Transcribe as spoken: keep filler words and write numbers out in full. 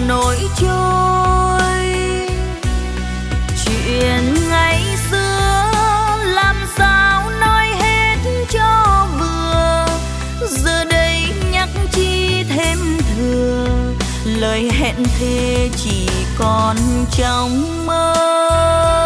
nổi trôi. Chuyện ngày xưa làm sao nói hết cho vừa, giờ đây nhắc chi thêm thừa, lời hẹn thề chỉ còn trong mơ.